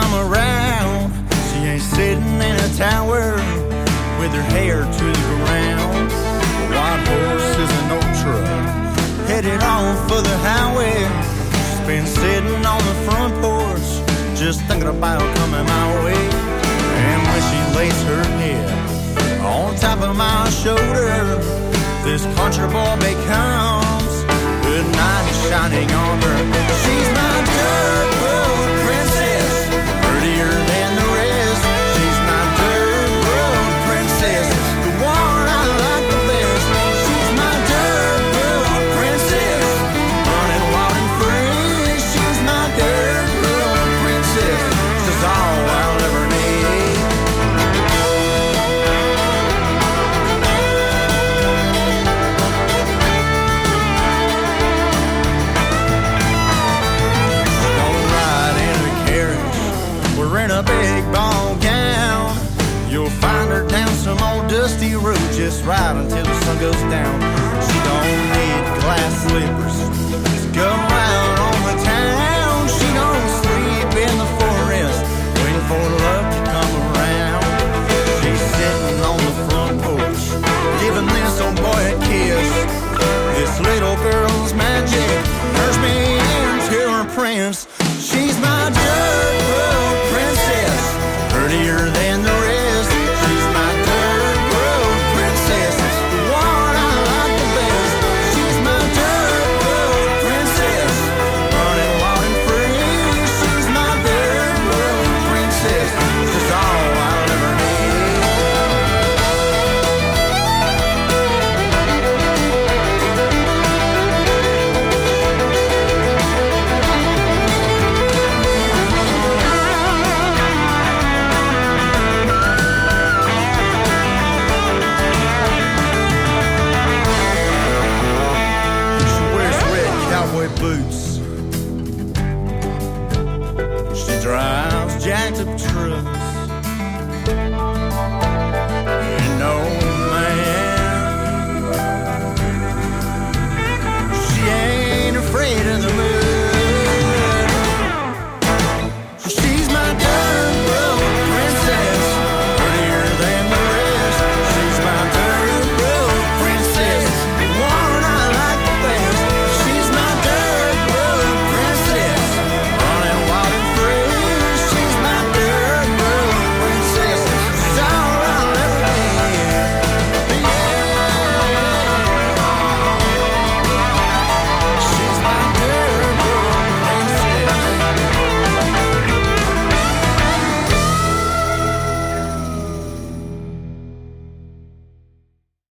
come around. She ain't sitting in a tower with her hair to the ground. A white horse is an old truck headed on for the highway. She's been sitting on the front porch just thinking about coming my way. And when she lays her head on top of my shoulder, this country boy becomes good night shining armor. She's my dirt road princess, prettier than the rest. She's my dirt road princess, the one I like the best. She's my dirt road princess, running wild and free. She's my dirt road princess, she's all I'll ever need. In a big ball gown, you'll find her down some old dusty road just right until the sun goes down. She don't need glass slippers to go out on the town. She don't sleep in the forest waiting for love to come around. She's sitting on the front porch giving this old boy a kiss. This little girl's magic turns me into her prince. She's my dirt road princess, prettier than the rest. She's my dirt road princess, the one I like the best. She's my dirt road princess, running wild and free. She's my dirt road princess, she's all I'll ever boots. She drives jacked up trucks